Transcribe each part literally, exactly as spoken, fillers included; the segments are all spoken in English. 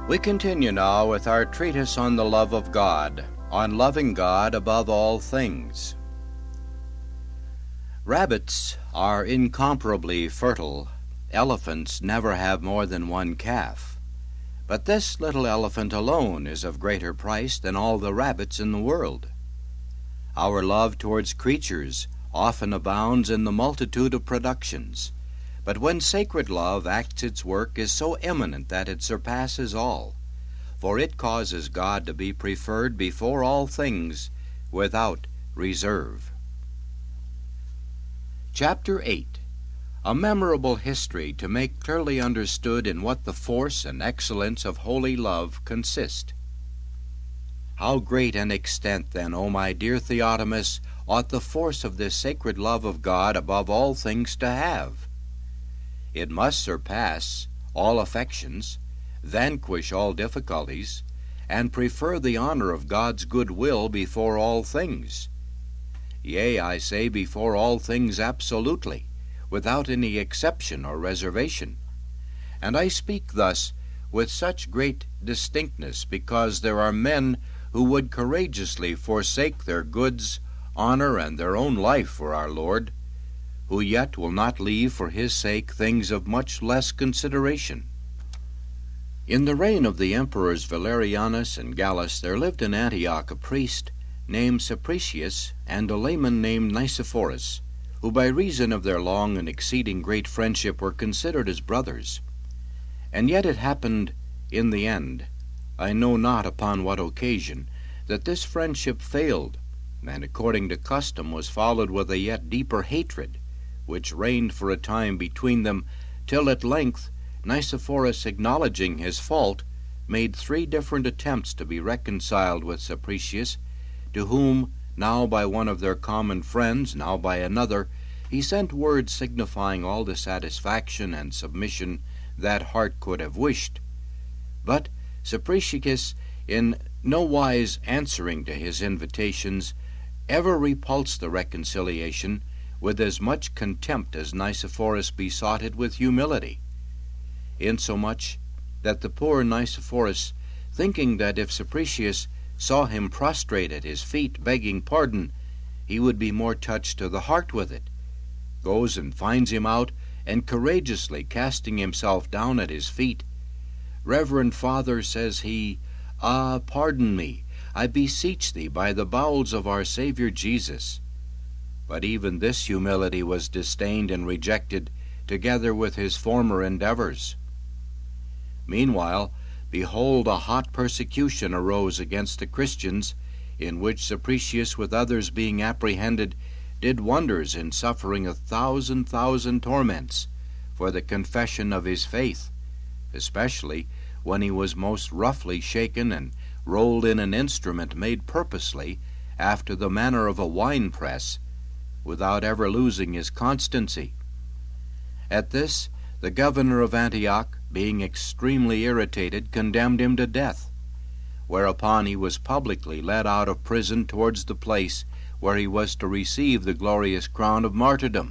We continue now with our treatise on the love of God, on loving God above all things. Rabbits are incomparably fertile. Elephants never have more than one calf. But this little elephant alone is of greater price than all the rabbits in the world. Our love towards creatures often abounds in the multitude of productions, but when sacred love acts its work is so eminent that it surpasses all, for it causes God to be preferred before all things without reserve. Chapter eight. A memorable history to make clearly understood in what the force and excellence of holy love consist. How great an extent, then, O my dear Theotimus, ought the force of this sacred love of God above all things to have? It must surpass all affections, vanquish all difficulties, and prefer the honor of God's good will before all things. Yea, I say before all things absolutely, without any exception or reservation. And I speak thus with such great distinctness because there are men who would courageously forsake their goods, honor, and their own life for our Lord, who yet will not leave for his sake things of much less consideration. In the reign of the emperors Valerianus and Gallus there lived in Antioch a priest named Sapricius and a layman named Nicephorus, who by reason of their long and exceeding great friendship were considered as brothers. And yet it happened in the end, I know not upon what occasion, that this friendship failed, and according to custom was followed with a yet deeper hatred, which reigned for a time between them, till at length Nicephorus, acknowledging his fault, made three different attempts to be reconciled with Sapricius, to whom, now by one of their common friends, now by another, he sent word signifying all the satisfaction and submission that heart could have wished. But Sapricius, in no wise answering to his invitations, ever repulsed the reconciliation with as much contempt as Nicephorus besought it with humility, insomuch that the poor Nicephorus, thinking that if Sapricius saw him prostrate at his feet begging pardon, he would be more touched to the heart with it, goes and finds him out, and courageously casting himself down at his feet, "Reverend Father," says he, "ah, pardon me, I beseech thee by the bowels of our Savior Jesus." But even this humility was disdained and rejected, together with his former endeavors. Meanwhile, behold, a hot persecution arose against the Christians, in which Sapricius, with others being apprehended, did wonders in suffering a thousand thousand torments for the confession of his faith, especially when he was most roughly shaken and rolled in an instrument made purposely after the manner of a wine-press, without ever losing his constancy. At this, the governor of Antioch, being extremely irritated, condemned him to death, whereupon he was publicly led out of prison towards the place where he was to receive the glorious crown of martyrdom.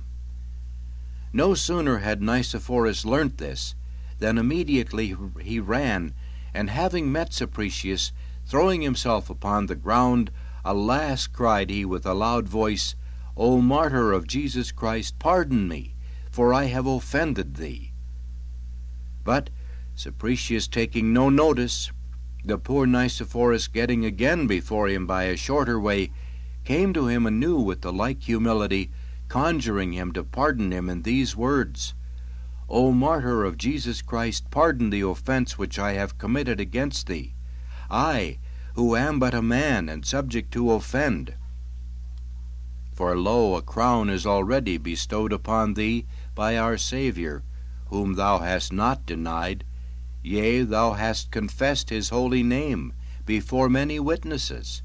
No sooner had Nicephorus learnt this, than immediately he ran, and having met Sapricius, throwing himself upon the ground, "Alas," cried he with a loud voice, "O martyr of Jesus Christ, pardon me, for I have offended thee." But Sapricius taking no notice, the poor Nicephorus, getting again before him by a shorter way, came to him anew with the like humility, conjuring him to pardon him in these words, "O martyr of Jesus Christ, pardon the offense which I have committed against thee, I, who am but a man and subject to offend. For lo, a crown is already bestowed upon thee by our Savior, whom thou hast not denied, yea, thou hast confessed his holy name before many witnesses."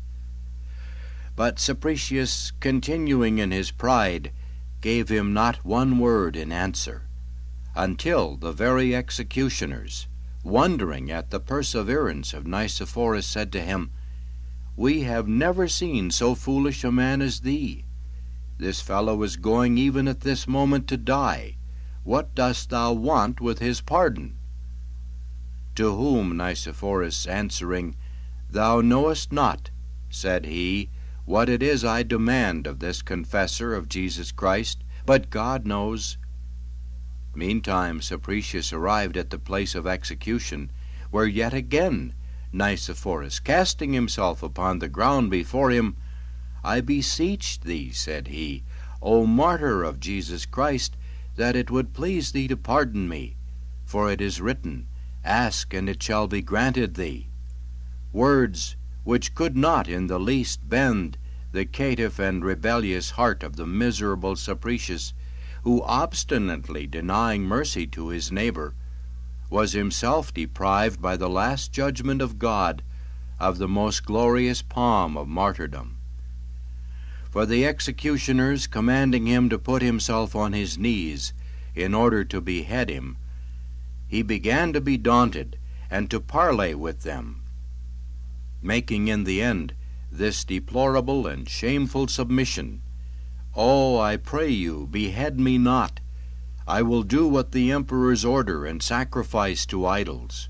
But Sapricius, continuing in his pride, gave him not one word in answer, until the very executioners, wondering at the perseverance of Nicephorus, said to him, "We have never seen so foolish a man as thee. This fellow is going even at this moment to die. What dost thou want with his pardon?" To whom Nicephorus answering, Thou knowest not, said he, what it is I demand of this confessor of Jesus Christ, but God knows. Meantime Sapricius arrived at the place of execution, where yet again Nicephorus, casting himself upon the ground before him, I beseech thee, said he, O martyr of Jesus Christ, that it would please thee to pardon me, for it is written, Ask, and it shall be granted thee. Words which could not in the least bend the caitiff and rebellious heart of the miserable Sapricius, who, obstinately denying mercy to his neighbor, was himself deprived by the last judgment of God of the most glorious palm of martyrdom. For the executioners, commanding him to put himself on his knees in order to behead him, he began to be daunted and to parley with them, making in the end this deplorable and shameful submission, Oh, I pray you, behead me not. I will do what the emperors order, and sacrifice to idols.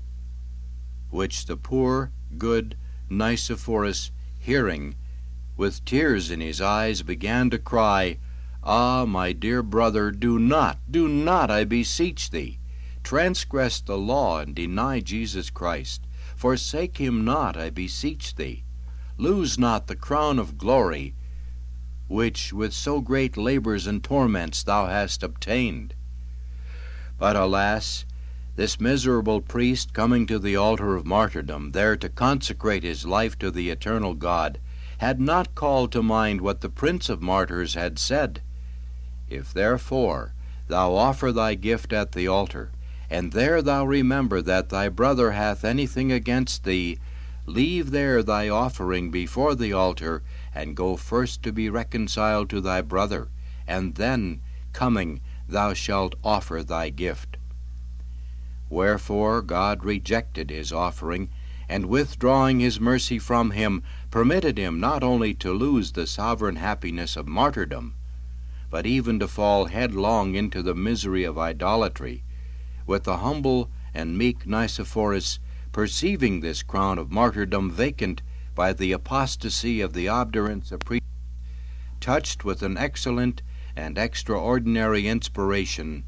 Which the poor, good Nicephorus, hearing, with tears in his eyes, began to cry, Ah, my dear brother, do not, do not, I beseech thee, transgress the law and deny Jesus Christ. Forsake him not, I beseech thee. Lose not the crown of glory, which with so great labors and torments thou hast obtained. But alas, this miserable priest, coming to the altar of martyrdom, there to consecrate his life to the eternal God, had not called to mind what the Prince of Martyrs had said. If therefore thou offer thy gift at the altar, and there thou remember that thy brother hath anything against thee, leave there thy offering before the altar, and go first to be reconciled to thy brother, and then, coming, thou shalt offer thy gift. Wherefore God rejected his offering, and withdrawing his mercy from him, permitted him not only to lose the sovereign happiness of martyrdom, but even to fall headlong into the misery of idolatry, with the humble and meek Nicephorus, perceiving this crown of martyrdom vacant by the apostasy of the obdurate Sapricius, touched with an excellent and extraordinary inspiration,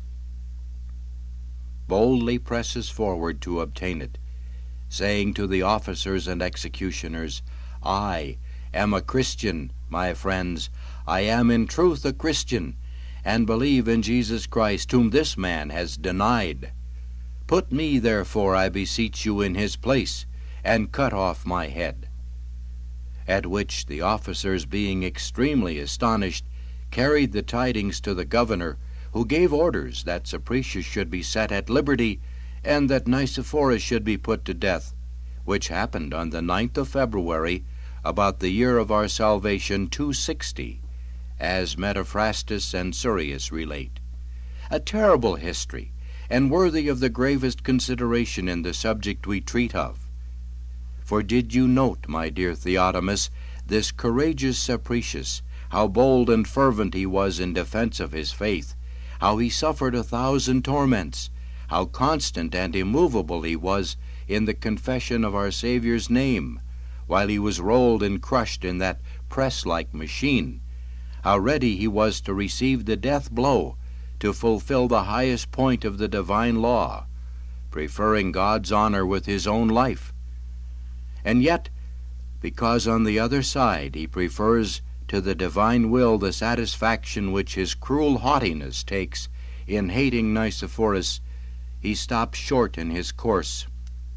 boldly presses forward to obtain it, saying to the officers and executioners, I am a Christian, my friends, I am in truth a Christian, and believe in Jesus Christ, whom this man has denied. Put me, therefore, I beseech you, in his place, and cut off my head. At which the officers, being extremely astonished, carried the tidings to the governor, who gave orders that Sapricius should be set at liberty, and that Nicephorus should be put to death, which happened on the ninth of February, about the year of our salvation two sixty, as Metaphrastus and Surius relate. A terrible history, and worthy of the gravest consideration in the subject we treat of. For did you note, my dear Theotimus, this courageous Sapricius, how bold and fervent he was in defense of his faith, how he suffered a thousand torments, how constant and immovable he was in the confession of our Saviour's name, while he was rolled and crushed in that press-like machine, how ready he was to receive the death blow, to fulfill the highest point of the divine law, preferring God's honor with his own life. And yet, because on the other side he prefers to the divine will the satisfaction which his cruel haughtiness takes in hating Nicephorus, he stops short in his course.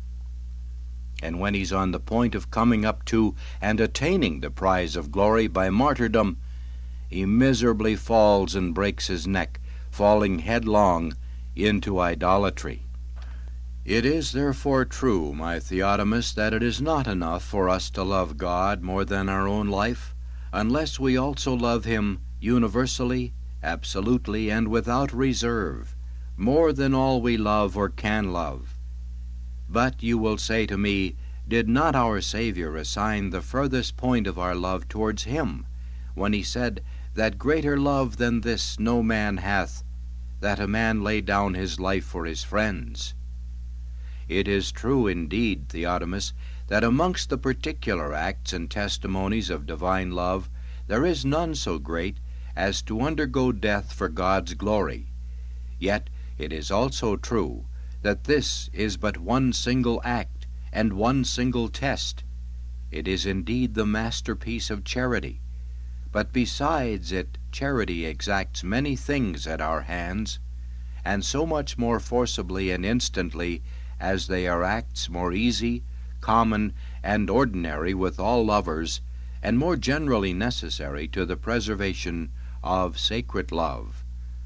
And when he's on the point of coming up to and attaining the prize of glory by martyrdom, he miserably falls and breaks his neck, falling headlong into idolatry. It is therefore true, my Theotimus, that it is not enough for us to love God more than our own life, unless we also love him universally, absolutely, and without reserve, more than all we love or can love. But you will say to me, did not our Savior assign the furthest point of our love towards him, when he said, that greater love than this no man hath, that a man lay down his life for his friends? It is true indeed, Theotimus, that amongst the particular acts and testimonies of divine love there is none so great as to undergo death for God's glory. Yet it is also true that this is but one single act and one single test. It is indeed the masterpiece of charity, but besides it charity exacts many things at our hands, and so much more forcibly and instantly as they are acts more easy, common, and ordinary with all lovers, and more generally necessary to the preservation of sacred love.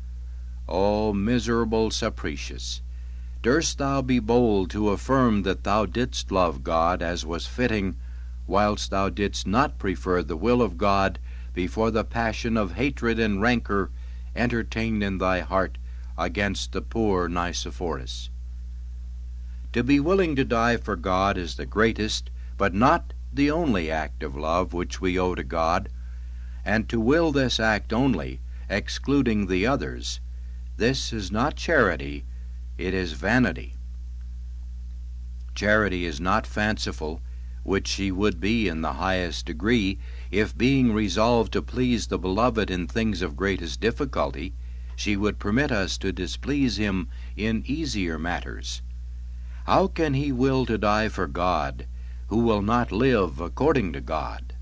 O miserable Sapricius, durst thou be bold to affirm that thou didst love God as was fitting, whilst thou didst not prefer the will of God before the passion of hatred and rancor entertained in thy heart against the poor Nicephorus? To be willing to die for God is the greatest, but not the only act of love which we owe to God, and to will this act only, excluding the others, this is not charity, it is vanity. Charity is not fanciful, which she would be in the highest degree, if being resolved to please the beloved in things of greatest difficulty, she would permit us to displease him in easier matters. How can he will to die for God, who will not live according to God?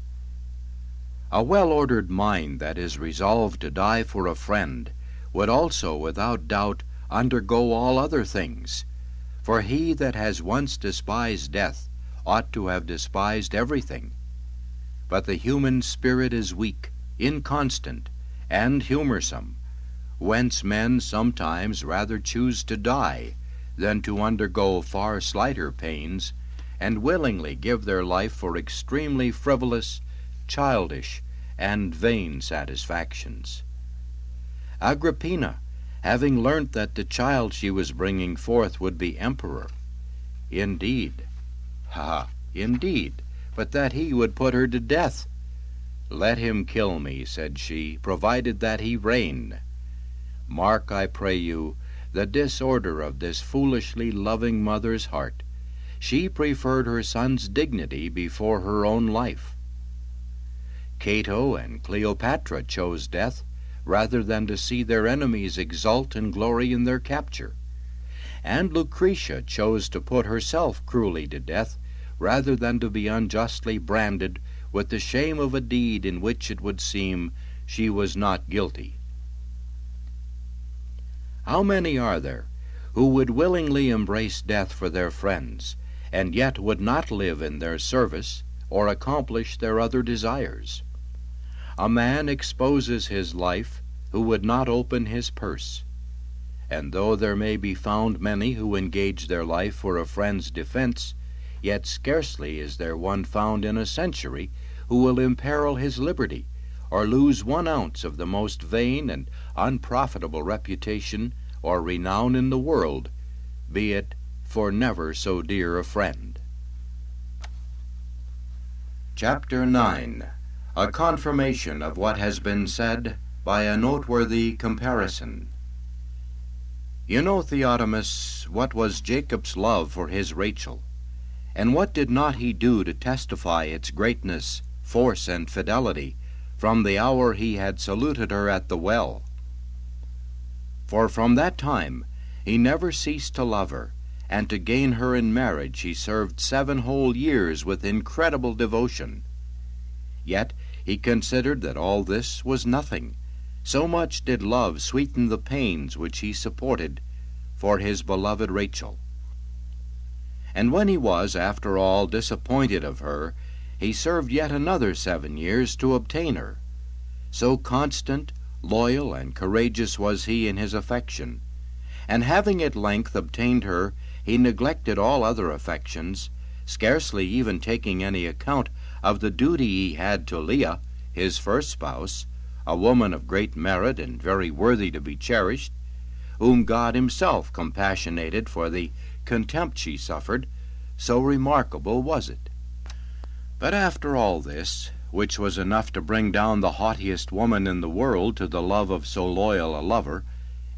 A well-ordered mind that is resolved to die for a friend would also, without doubt, undergo all other things, for he that has once despised death ought to have despised everything. But the human spirit is weak, inconstant, and humorsome, whence men sometimes rather choose to die than to undergo far slighter pains, and willingly give their life for extremely frivolous, childish, and vain satisfactions. Agrippina, having learnt that the child she was bringing forth would be emperor, indeed, ha, indeed, but that he would put her to death. Let him kill me, said she, provided that he reign. Mark, I pray you, the disorder of this foolishly loving mother's heart. She preferred her son's dignity before her own life. Cato and Cleopatra chose death rather than to see their enemies exult and glory in their capture. And Lucretia chose to put herself cruelly to death rather than to be unjustly branded with the shame of a deed in which it would seem she was not guilty. How many are there who would willingly embrace death for their friends, and yet would not live in their service or accomplish their other desires? A man exposes his life who would not open his purse, and though there may be found many who engage their life for a friend's defense, yet scarcely is there one found in a century who will imperil his liberty, or lose one ounce of the most vain and unprofitable reputation or renown in the world, be it for never so dear a friend. Chapter nine. A confirmation of what has been said by a noteworthy comparison. You know, Theotimus, what was Jacob's love for his Rachel, and what did not he do to testify its greatness, force, and fidelity from the hour he had saluted her at the well? For from that time he never ceased to love her, and to gain her in marriage he served seven whole years with incredible devotion. Yet he considered that all this was nothing, so much did love sweeten the pains which he supported for his beloved Rachel. And when he was, after all, disappointed of her, he served yet another seven years to obtain her. So constant, loyal, and courageous was he in his affection, and having at length obtained her, he neglected all other affections, scarcely even taking any account of the duty he had to Leah, his first spouse, a woman of great merit and very worthy to be cherished, whom God himself compassionated for the contempt she suffered, so remarkable was it. But after all this, which was enough to bring down the haughtiest woman in the world to the love of so loyal a lover,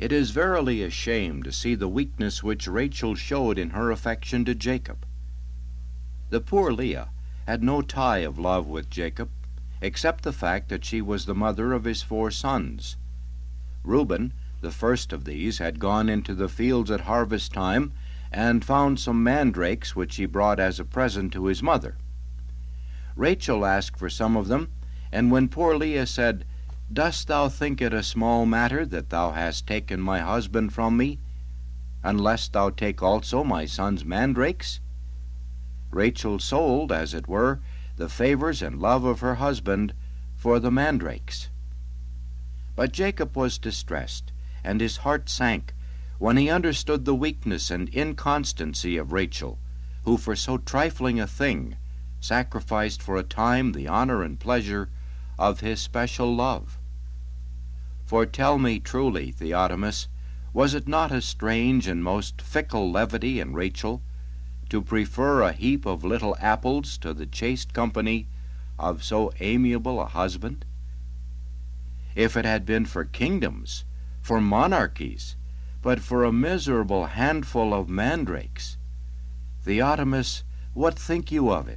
It is verily a shame to see the weakness which Rachel showed in her affection to Jacob. The poor Leah had no tie of love with Jacob, except the fact that she was the mother of his four sons. Reuben, the first of these, had gone into the fields at harvest time and found some mandrakes which he brought as a present to his mother. Rachel asked for some of them, and when poor Leah said, "Dost thou think it a small matter that thou hast taken my husband from me, unless thou take also my son's mandrakes?" Rachel sold, as it were, the favors and love of her husband for the mandrakes. But Jacob was distressed, and his heart sank when he understood the weakness and inconstancy of Rachel, who for so trifling a thing sacrificed for a time the honor and pleasure of his special love. For tell me truly, Theotimus, was it not a strange and most fickle levity in Rachel to prefer a heap of little apples to the chaste company of so amiable a husband? If it had been for kingdoms, for monarchies, but for a miserable handful of mandrakes, Theotimus, what think you of it?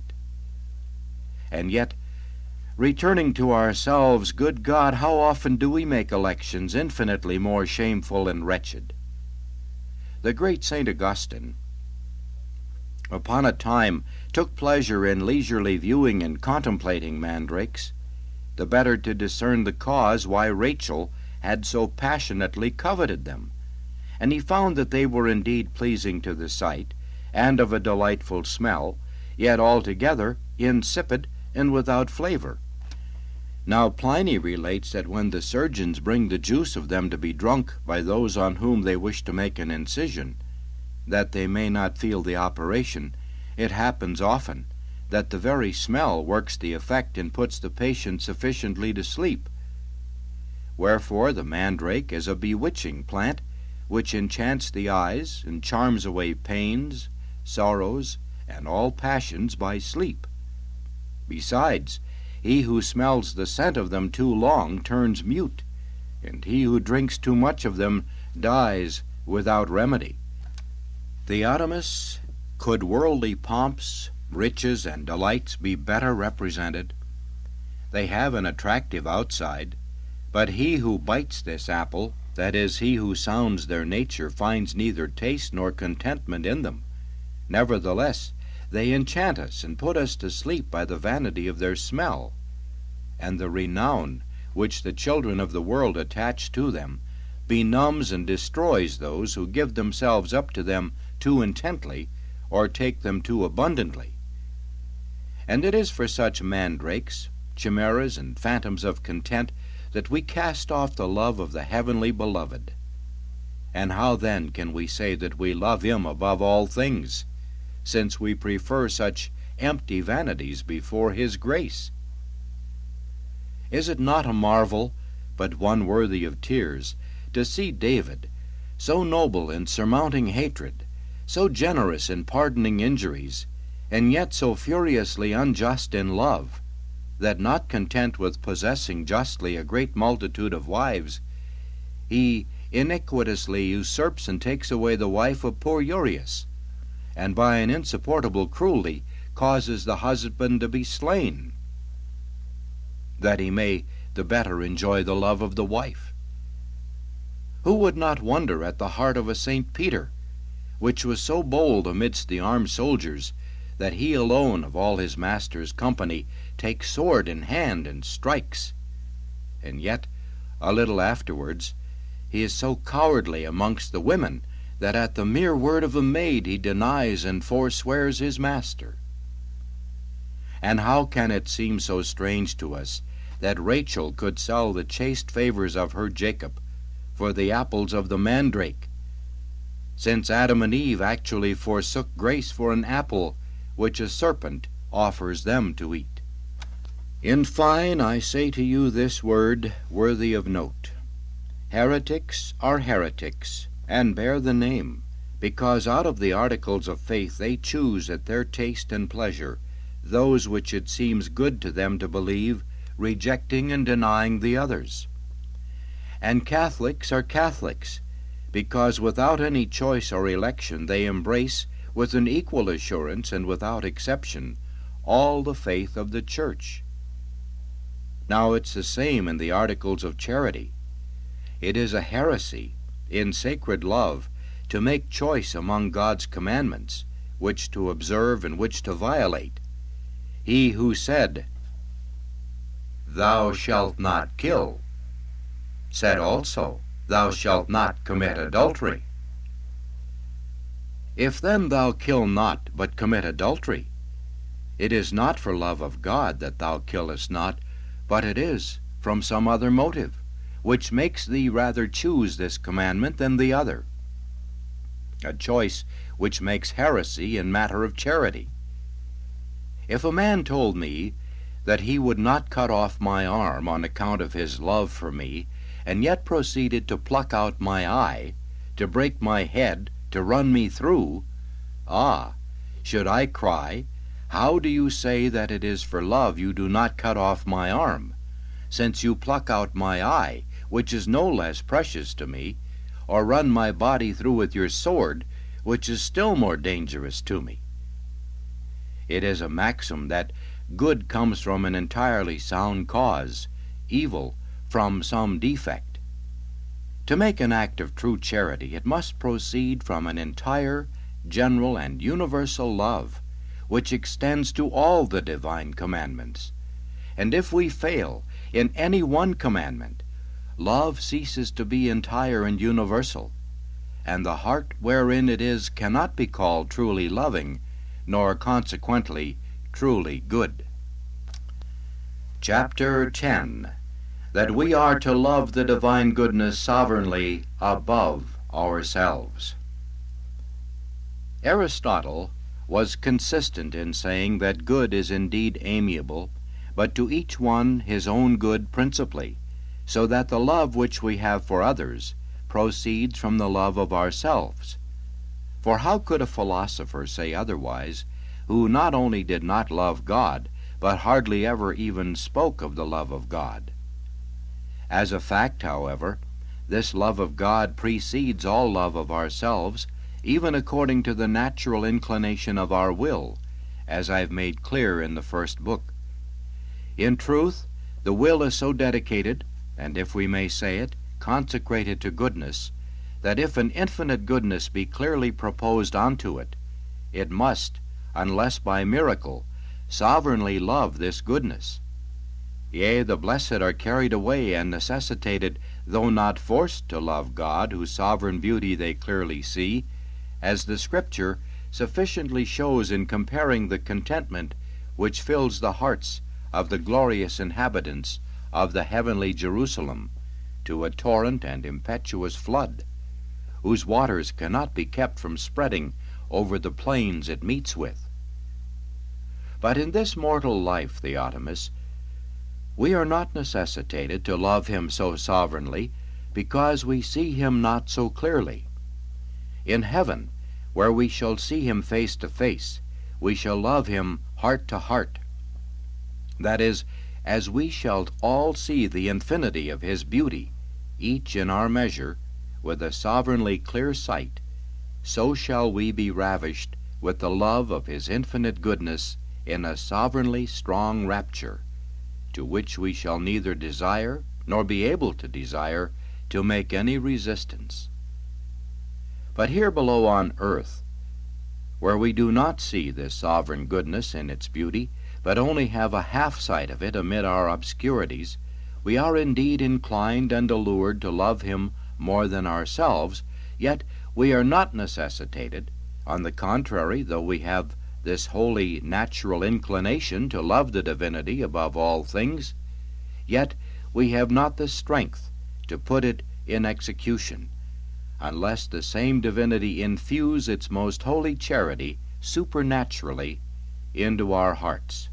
And yet, returning to ourselves, good God, how often do we make elections infinitely more shameful and wretched? The great Saint Augustine, upon a time, took pleasure in leisurely viewing and contemplating mandrakes, the better to discern the cause why Rachel had so passionately coveted them, and he found that they were indeed pleasing to the sight, and of a delightful smell, yet altogether insipid and without flavor. Now Pliny relates that when the surgeons bring the juice of them to be drunk by those on whom they wish to make an incision, that they may not feel the operation, it happens often that the very smell works the effect and puts the patient sufficiently to sleep. Wherefore the mandrake is a bewitching plant, which enchants the eyes and charms away pains, sorrows, and all passions by sleep. Besides, he who smells the scent of them too long turns mute, and he who drinks too much of them dies without remedy. Theotimus, could worldly pomps, riches, and delights be better represented? They have an attractive outside, but he who bites this apple, that is, he who sounds their nature, finds neither taste nor contentment in them. Nevertheless, they enchant us and put us to sleep by the vanity of their smell, and the renown which the children of the world attach to them benumbs and destroys those who give themselves up to them too intently or take them too abundantly. And it is for such mandrakes, chimeras, and phantoms of content that we cast off the love of the heavenly beloved. And how then can we say that we love him above all things, since we prefer such empty vanities before his grace? Is it not a marvel, but one worthy of tears, to see David, so noble in surmounting hatred, so generous in pardoning injuries, and yet so furiously unjust in love, that not content with possessing justly a great multitude of wives, he iniquitously usurps and takes away the wife of poor Urias, and by an insupportable cruelty causes the husband to be slain, that he may the better enjoy the love of the wife? Who would not wonder at the heart of a Saint Peter, which was so bold amidst the armed soldiers, that he alone of all his master's company takes sword in hand and strikes, and yet, a little afterwards, he is so cowardly amongst the women that at the mere word of a maid he denies and forswears his master? And how can it seem so strange to us that Rachel could sell the chaste favors of her Jacob for the apples of the mandrake, since Adam and Eve actually forsook grace for an apple which a serpent offers them to eat? In fine, I say to you this word, worthy of note: heretics are heretics, and bear the name, because out of the articles of faith they choose at their taste and pleasure those which it seems good to them to believe, rejecting and denying the others. And Catholics are Catholics, because without any choice or election they embrace, with an equal assurance and without exception, all the faith of the Church. Now it's the same in the articles of charity. It is a heresy in sacred love to make choice among God's commandments, which to observe and which to violate. He who said, "Thou shalt not kill," said also, "Thou shalt not commit adultery." If then thou kill not, but commit adultery, it is not for love of God that thou killest not, but it is from some other motive, which makes thee rather choose this commandment than the other, a choice which makes heresy in matter of charity. If a man told me that he would not cut off my arm on account of his love for me, and yet proceeded to pluck out my eye, to break my head, to run me through, ah, should I cry, "How do you say that it is for love you do not cut off my arm, since you pluck out my eye, which is no less precious to me, or run my body through with your sword, which is still more dangerous to me?" It is a maxim that good comes from an entirely sound cause, evil from some defect. To make an act of true charity, it must proceed from an entire, general, and universal love, which extends to all the divine commandments. And if we fail in any one commandment, love ceases to be entire and universal, and the heart wherein it is cannot be called truly loving, nor consequently truly good. Chapter ten. That we are to love the divine goodness sovereignly above ourselves. Aristotle was consistent in saying that good is indeed amiable, but to each one his own good principally, so that the love which we have for others proceeds from the love of ourselves. For how could a philosopher say otherwise, who not only did not love God, but hardly ever even spoke of the love of God? As a fact, however, this love of God precedes all love of ourselves, even according to the natural inclination of our will, as I have made clear in the first book. In truth, the will is so dedicated, and if we may say it, consecrated to goodness, that if an infinite goodness be clearly proposed unto it, it must, unless by miracle, sovereignly love this goodness. Yea, the blessed are carried away and necessitated, though not forced, to love God, whose sovereign beauty they clearly see, as the Scripture sufficiently shows in comparing the contentment which fills the hearts of the glorious inhabitants of the heavenly Jerusalem to a torrent and impetuous flood, whose waters cannot be kept from spreading over the plains it meets with. But in this mortal life, Theotimus, we are not necessitated to love him so sovereignly, because we see him not so clearly. In heaven, where we shall see him face to face, we shall love him heart to heart. That is, as we shall all see the infinity of his beauty, each in our measure, with a sovereignly clear sight, so shall we be ravished with the love of his infinite goodness in a sovereignly strong rapture, to which we shall neither desire, nor be able to desire, to make any resistance. But here below on earth, where we do not see this sovereign goodness in its beauty, but only have a half sight of it amid our obscurities, we are indeed inclined and allured to love him more than ourselves, yet we are not necessitated. On the contrary, though we have this holy natural inclination to love the divinity above all things, yet we have not the strength to put it in execution, unless the same divinity infuse its most holy charity supernaturally into our hearts.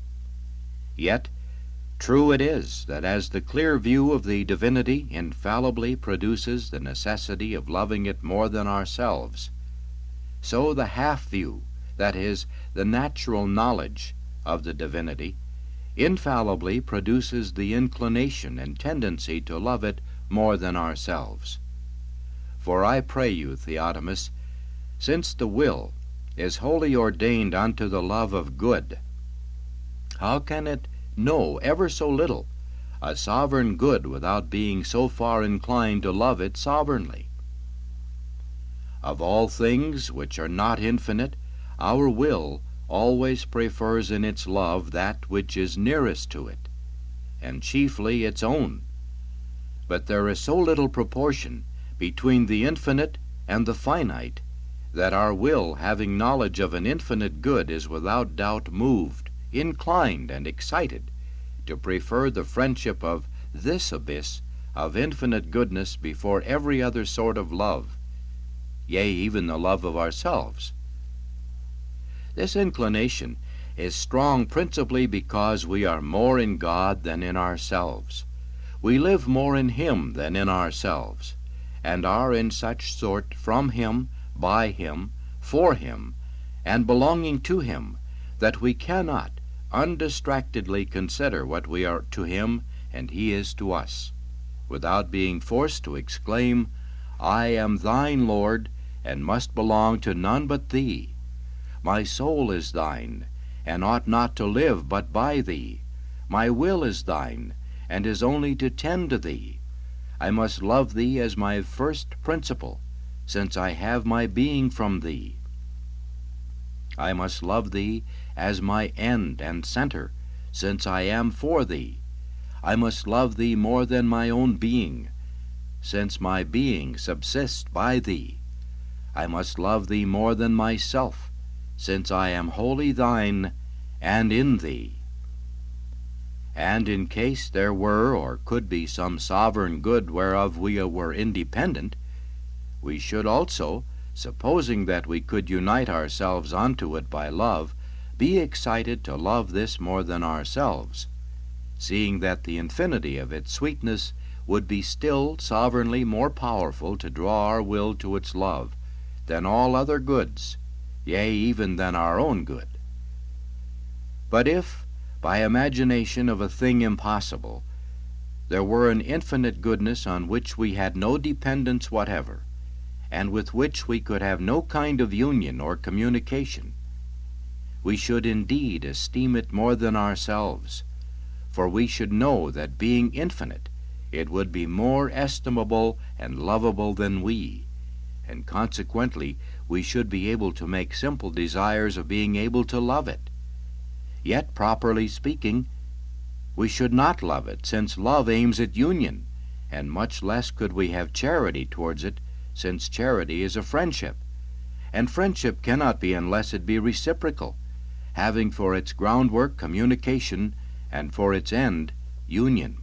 Yet true it is that as the clear view of the divinity infallibly produces the necessity of loving it more than ourselves, so the half view, that is, the natural knowledge of the divinity, infallibly produces the inclination and tendency to love it more than ourselves. For I pray you, Theotimus, since the will is wholly ordained unto the love of good, how can it know ever so little a sovereign good without being so far inclined to love it sovereignly? Of all things which are not infinite, our will always prefers in its love that which is nearest to it, and chiefly its own. But there is so little proportion between the infinite and the finite, that our will, having knowledge of an infinite good, is without doubt moved, inclined, and excited to prefer the friendship of this abyss of infinite goodness before every other sort of love, yea, even the love of ourselves. This inclination is strong principally because we are more in God than in ourselves. We live more in Him than in ourselves, and are in such sort from Him, by Him, for Him, and belonging to Him, that we cannot undistractedly consider what we are to Him and He is to us, without being forced to exclaim, I am thine, Lord, and must belong to none but Thee. My soul is thine, and ought not to live but by Thee. My will is thine, and is only to tend to Thee. I must love Thee as my first principle, since I have my being from Thee. I must love Thee as my end and center, since I am for Thee. I must love Thee more than my own being, since my being subsists by Thee. I must love Thee more than myself, since I am wholly Thine and in Thee. And in case there were or could be some sovereign good whereof we were independent, we should also, supposing that we could unite ourselves unto it by love, be excited to love this more than ourselves, seeing that the infinity of its sweetness would be still sovereignly more powerful to draw our will to its love than all other goods, yea, even than our own good. But if, by imagination of a thing impossible, there were an infinite goodness on which we had no dependence whatever, and with which we could have no kind of union or communication, we should indeed esteem it more than ourselves, for we should know that being infinite, it would be more estimable and lovable than we, and consequently we should be able to make simple desires of being able to love it. Yet, properly speaking, we should not love it, since love aims at union, and much less could we have charity towards it, since charity is a friendship, and friendship cannot be unless it be reciprocal, having for its groundwork communication, and for its end union.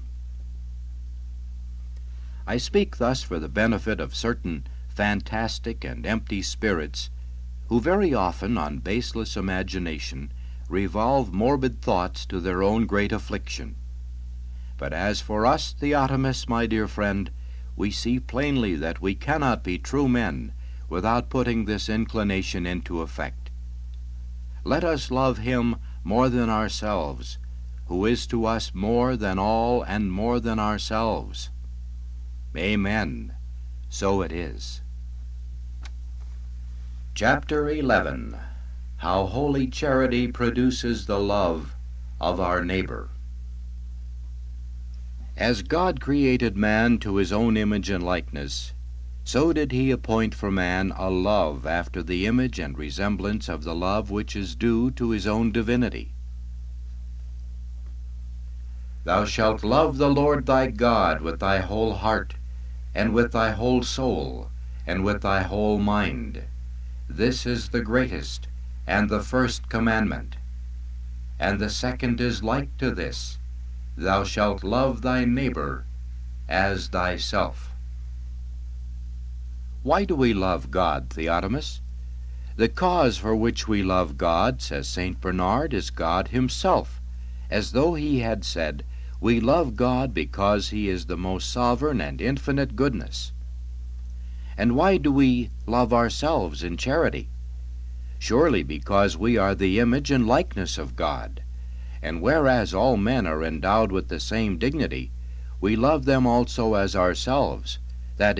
I speak thus for the benefit of certain fantastic and empty spirits, who very often, on baseless imagination, revolve morbid thoughts to their own great affliction. But as for us, Theotimus, my dear friend, we see plainly that we cannot be true men without putting this inclination into effect. Let us love Him more than ourselves, who is to us more than all and more than ourselves. Amen. So it is. Chapter eleven. How Holy Charity produces the love of our neighbor. As God created man to his own image and likeness, so did he appoint for man a love after the image and resemblance of the love which is due to his own divinity. Thou shalt love the Lord thy God with thy whole heart, and with thy whole soul, and with thy whole mind. This is the greatest and the first commandment. And the second is like to this, Thou shalt love thy neighbor as thyself. Why do we love God, Theotimus? The cause for which we love God, says Saint Bernard, is God himself, as though he had said, We love God because he is the most sovereign and infinite goodness. And why do we love ourselves in charity? Surely because we are the image and likeness of God, and whereas all men are endowed with the same dignity, we love them also as ourselves, that is,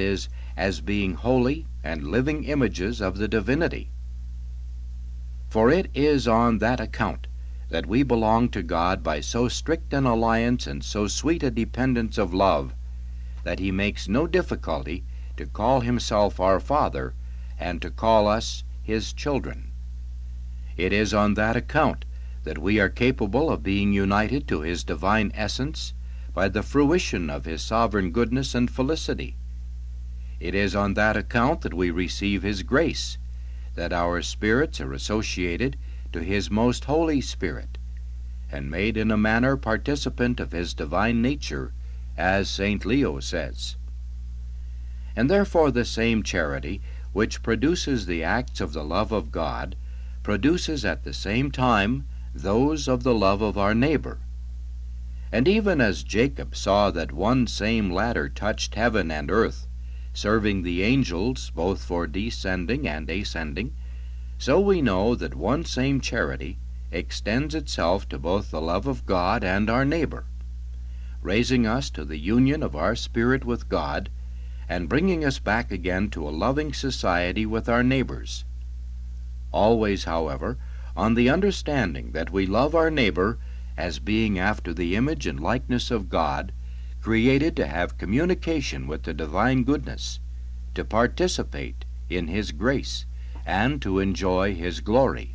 as being holy and living images of the divinity. For it is on that account that we belong to God by so strict an alliance and so sweet a dependence of love, that he makes no difficulty to call himself our Father, and to call us his children. It is on that account that we are capable of being united to his divine essence by the fruition of his sovereign goodness and felicity. It is on that account that we receive his grace, that our spirits are associated to his most holy Spirit, and made in a manner participant of his divine nature, as Saint Leo says. And therefore the same charity which produces the acts of the love of God produces at the same time those of the love of our neighbor. And even as Jacob saw that one same ladder touched heaven and earth, serving the angels both for descending and ascending, so we know that one same charity extends itself to both the love of God and our neighbor, raising us to the union of our spirit with God, and bringing us back again to a loving society with our neighbors. Always, however, on the understanding that we love our neighbor as being after the image and likeness of God, created to have communication with the divine goodness, to participate in his grace, and to enjoy his glory.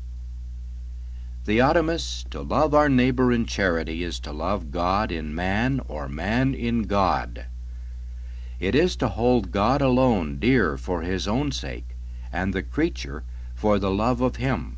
Theotimus, to love our neighbor in charity is to love God in man, or man in God. It is to hold God alone dear for his own sake, and the creature for the love of him.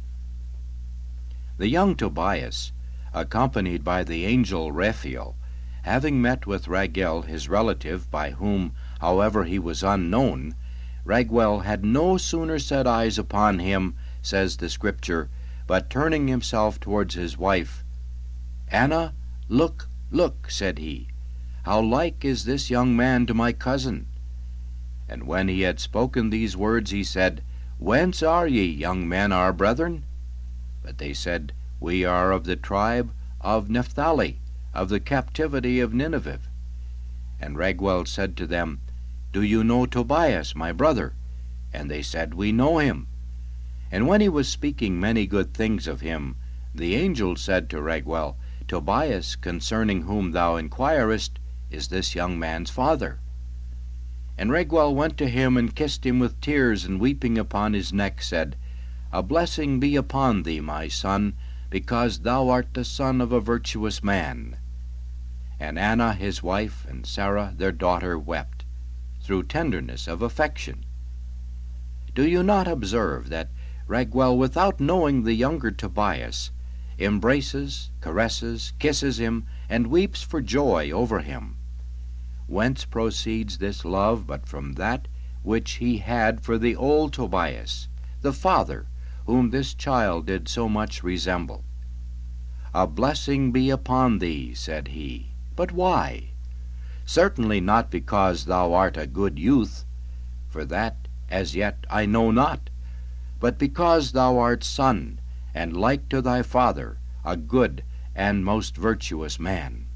The young Tobias, accompanied by the angel Raphael, having met with Raguel his relative, by whom, however, he was unknown, Raguel had no sooner set eyes upon him, says the Scripture, but turning himself towards his wife, "Anna, look, look," said he, "how like is this young man to my cousin?" And when he had spoken these words, he said, "Whence are ye, young men, our brethren?" But they said, "We are of the tribe of Naphtali, of the captivity of Nineveh." And Raguel said to them, "Do you know Tobias, my brother?" And they said, "We know him." And when he was speaking many good things of him, the angel said to Raguel, "Tobias, concerning whom thou inquirest, is this young man's father." And Raguel went to him and kissed him with tears, and weeping upon his neck said, "A blessing be upon thee, my son, because thou art the son of a virtuous man." And Anna his wife, and Sarah their daughter, wept, through tenderness of affection. Do you not observe that Raguel, without knowing the younger Tobias, embraces, caresses, kisses him, and weeps for joy over him? Whence proceeds this love but from that which he had for the old Tobias, the father, whom this child did so much resemble? "A blessing be upon thee," said he. But why? Certainly not because thou art a good youth, for that as yet I know not, but because thou art son, and like to thy father, a good and most virtuous man.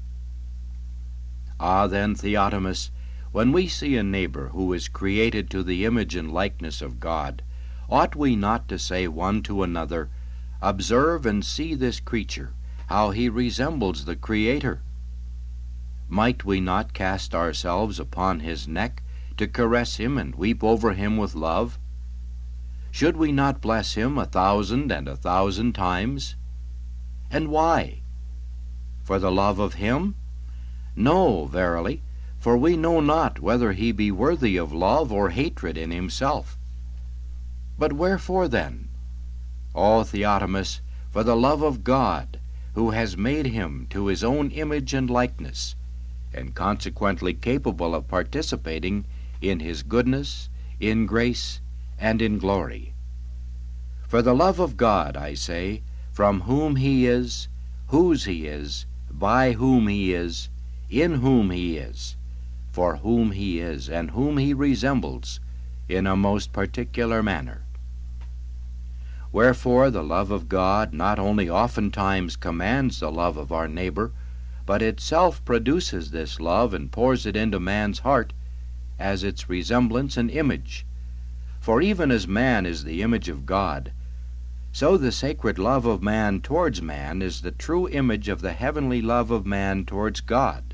Ah, then, Theotimus, when we see a neighbor who is created to the image and likeness of God, ought we not to say one to another, "Observe and see this creature, how he resembles the Creator"? Might we not cast ourselves upon his neck to caress him and weep over him with love? Should we not bless him a thousand and a thousand times? And why? For the love of him? No, verily, for we know not whether he be worthy of love or hatred in himself. But wherefore then? O Theotimus, for the love of God, who has made him to his own image and likeness, and consequently capable of participating in his goodness, in grace, and in glory. For the love of God, I say, from whom he is, whose he is, by whom he is, in whom he is, for whom he is, and whom he resembles, in a most particular manner. Wherefore the love of God not only oftentimes commands the love of our neighbor, but itself produces this love and pours it into man's heart, as its resemblance and image. For even as man is the image of God, so the sacred love of man towards man is the true image of the heavenly love of man towards God.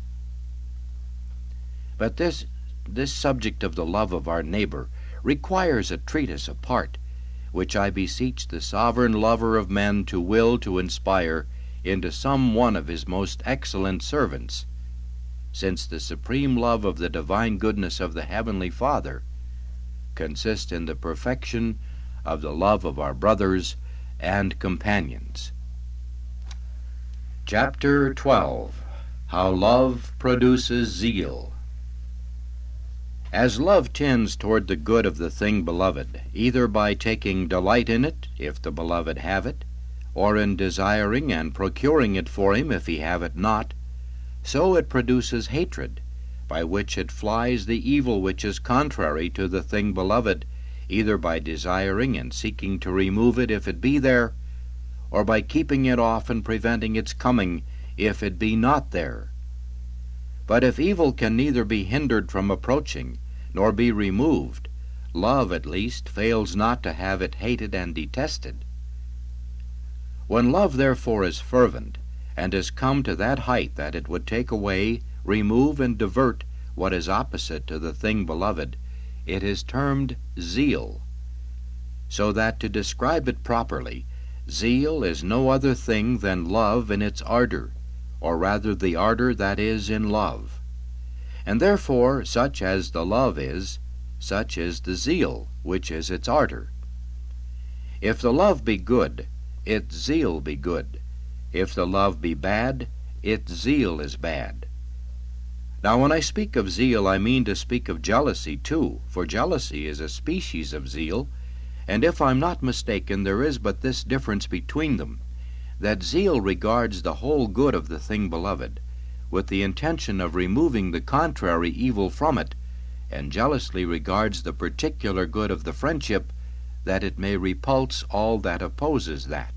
But this, this subject of the love of our neighbor requires a treatise apart, which I beseech the sovereign lover of men to will to inspire into some one of his most excellent servants, since the supreme love of the divine goodness of the Heavenly Father consists in the perfection of the love of our brothers and companions. Chapter twelve. How Love Produces Zeal. As love tends toward the good of the thing beloved, either by taking delight in it, if the beloved have it, or in desiring and procuring it for him if he have it not, so it produces hatred, by which it flies the evil which is contrary to the thing beloved, either by desiring and seeking to remove it if it be there, or by keeping it off and preventing its coming if it be not there. But if evil can neither be hindered from approaching, nor be removed, love at least fails not to have it hated and detested. When love therefore is fervent, and has come to that height that it would take away, remove, and divert what is opposite to the thing beloved, it is termed zeal. So that to describe it properly, zeal is no other thing than love in its ardor, or rather the ardor that is in love. And therefore such as the love is, such is the zeal, which is its ardor. If the love be good, its zeal be good. If the love be bad, its zeal is bad. Now when I speak of zeal, I mean to speak of jealousy too, for jealousy is a species of zeal, and if I'm not mistaken, there is but this difference between them, that zeal regards the whole good of the thing beloved, with the intention of removing the contrary evil from it, and jealously regards the particular good of the friendship, that it may repulse all that opposes that.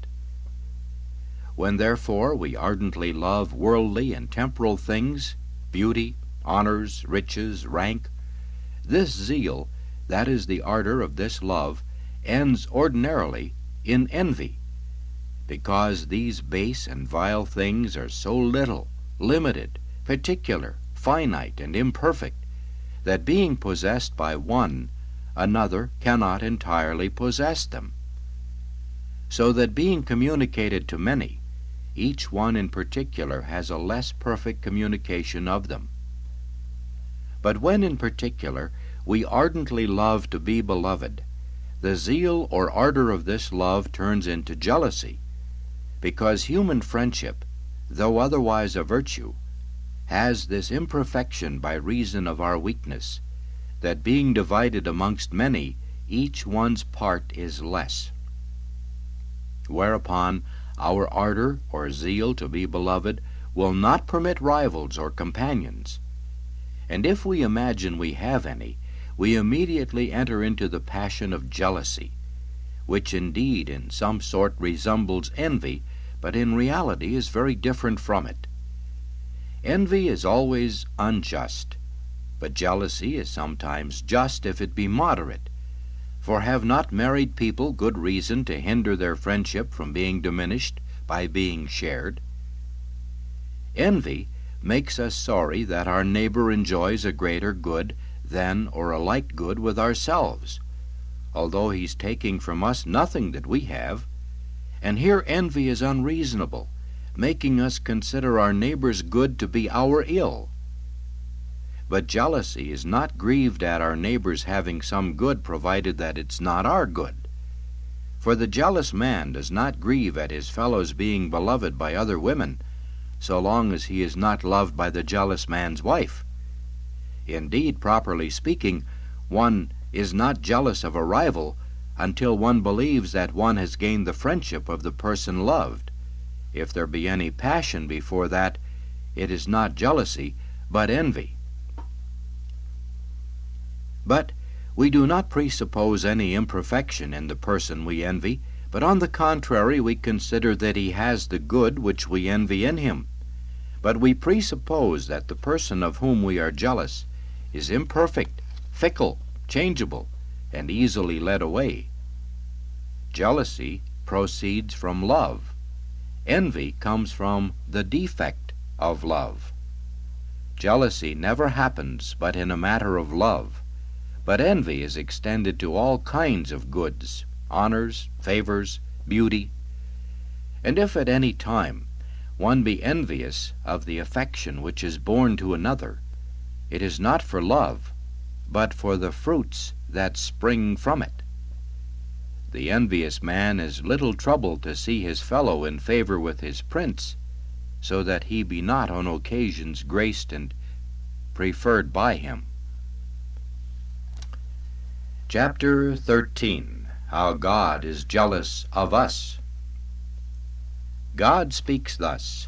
When therefore we ardently love worldly and temporal things, beauty, honors, riches, rank, this zeal, that is the ardor of this love, ends ordinarily in envy, because these base and vile things are so little, limited, particular, finite, and imperfect, that being possessed by one, another cannot entirely possess them. So that being communicated to many, each one in particular has a less perfect communication of them. But when in particular we ardently love to be beloved, the zeal or ardor of this love turns into jealousy, because human friendship, though otherwise a virtue, has this imperfection by reason of our weakness, that being divided amongst many, each one's part is less. Whereupon our ardor or zeal to be beloved will not permit rivals or companions. And if we imagine we have any, we immediately enter into the passion of jealousy, which indeed in some sort resembles envy, but in reality is very different from it. Envy is always unjust, but jealousy is sometimes just if it be moderate. For have not married people good reason to hinder their friendship from being diminished by being shared? Envy makes us sorry that our neighbor enjoys a greater good than or a like good with ourselves, although he's taking from us nothing that we have. And here envy is unreasonable, making us consider our neighbor's good to be our ill. But jealousy is not grieved at our neighbor's having some good, provided that it's not our good. For the jealous man does not grieve at his fellow's being beloved by other women, so long as he is not loved by the jealous man's wife. Indeed, properly speaking, one is not jealous of a rival until one believes that one has gained the friendship of the person loved. If there be any passion before that, it is not jealousy, but envy. But we do not presuppose any imperfection in the person we envy, but on the contrary we consider that he has the good which we envy in him. But we presuppose that the person of whom we are jealous is imperfect, fickle, changeable, and easily led away. Jealousy proceeds from love. Envy comes from the defect of love. Jealousy never happens but in a matter of love, but envy is extended to all kinds of goods, honors, favors, beauty. And if at any time one be envious of the affection which is born to another, it is not for love, but for the fruits that spring from it. The envious man is little troubled to see his fellow in favor with his prince, so that he be not on occasions graced and preferred by him. Chapter thirteen. How God is jealous of us. God speaks thus: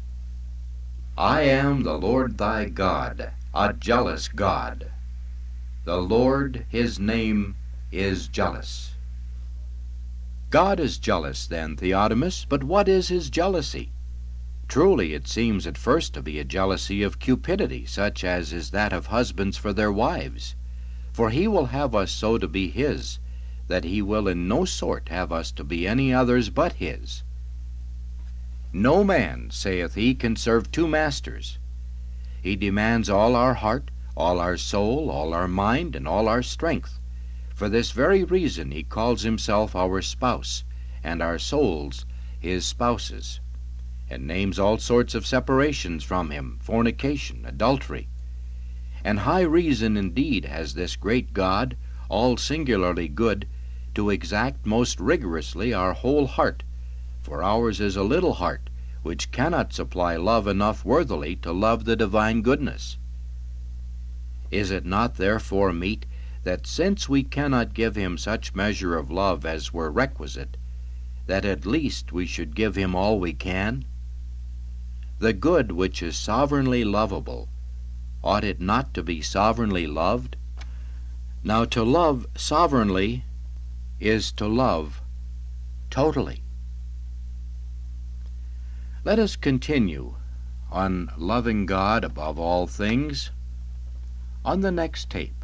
I am the Lord thy God, a jealous God. The Lord, his name, is jealous. God is jealous, then, Theotimus, but what is his jealousy? Truly it seems at first to be a jealousy of cupidity, such as is that of husbands for their wives. For he will have us so to be his, that he will in no sort have us to be any others but his. No man, saith he, can serve two masters. He demands all our heart, all our soul, all our mind, and all our strength. For this very reason he calls himself our spouse, and our souls his spouses, and names all sorts of separations from him, fornication, adultery. And high reason indeed has this great God, all singularly good, to exact most rigorously our whole heart, for ours is a little heart, which cannot supply love enough worthily to love the divine goodness. Is it not therefore meet that since we cannot give him such measure of love as were requisite, that at least we should give him all we can? The good which is sovereignly lovable, ought it not to be sovereignly loved? Now to love sovereignly is to love totally. Let us continue on loving God above all things on the next tape.